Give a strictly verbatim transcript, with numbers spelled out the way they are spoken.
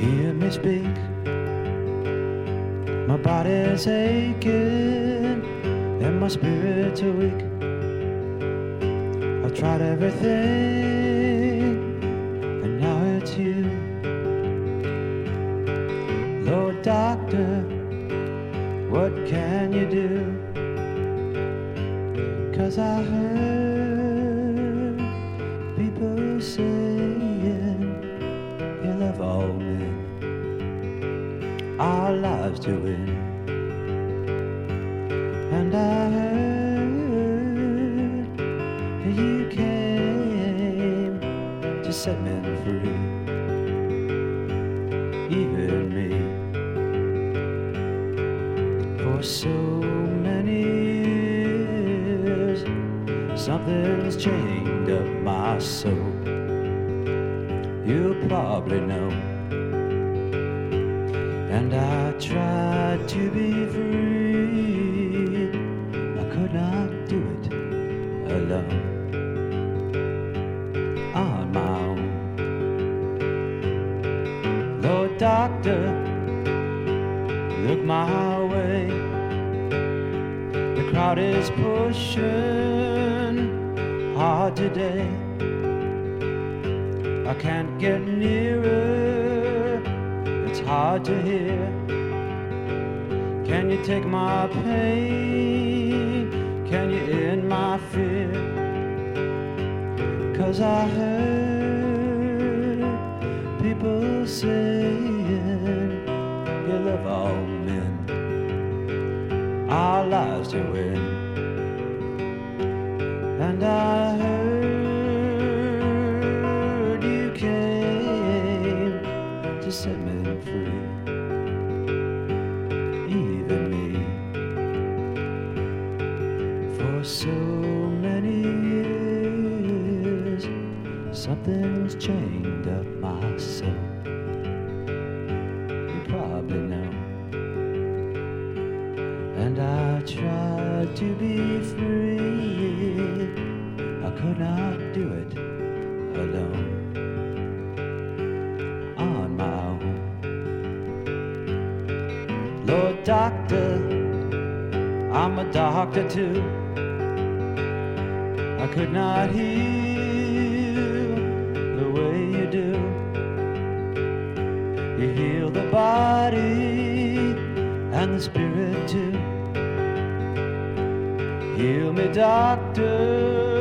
hear me speak. My body's aching and my spirits are weak. I've tried everything and now it's you. Lord Doctor, what can you do? 'Cause I heard people saying you love all men, our lives to win. And I heard you came to set men free, even me. For so many years, something's chained up my soul. You probably know. And I tried to be free, I could not do it alone, on my own. Lord Doctor, look my way. The crowd is pushing hard today. I can't get nearer, it's hard to hear. Can you take my pain? Can you end my fear? 'Cause I heard people saying you love all men, our lives to win. And I heard you came to set men free, even me. For so many years, something's chained up my soul. You probably know. And I tried to be free, I could not do it alone, on my own. Lord Doctor, I'm a doctor too. I could not heal the way you do. You heal the body and the spirit too. Heal me, Doctor,